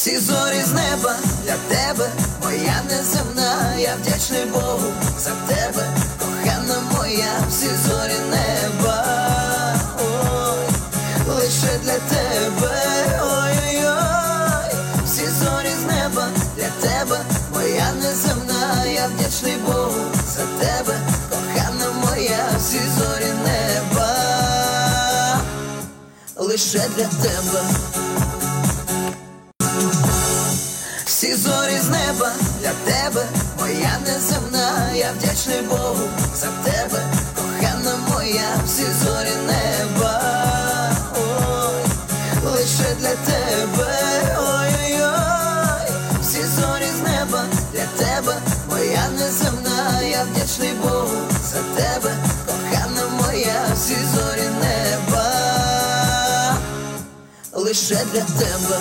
Всі зорі з неба для тебе, моя неземна, я вдячний Богу за тебе, кохана моя, всі зорі неба, ой, лише для тебе, ой-ой-ой, всі зорі з неба для тебе, моя неземна, я вдячний Богу за тебе, кохана моя, всі зорі неба, лише для тебе. Всі зорі з неба для тебе, моя неземна, я вдячний Богу за тебе, кохана моя, всі зорі неба, ой, лише для тебе, ой-ой-ой, всі зорі з неба для тебе, моя неземна, я вдячний Богу за тебе, кохана моя, всі зорі неба, лише для тебе.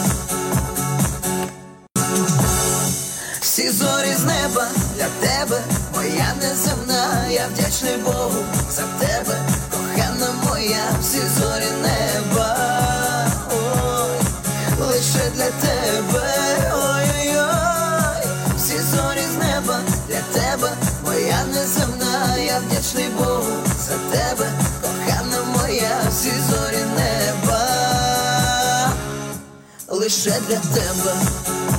Всі зорі з неба для тебе, моя неземна, я вдячний Богу за тебе, кохана моя, всі зорі неба, ой, лише для тебе, ой-ой-ой, всі зорі з неба для тебе, моя неземна, я вдячний Богу за тебе, кохана моя, всі зорі неба, лише для тебе.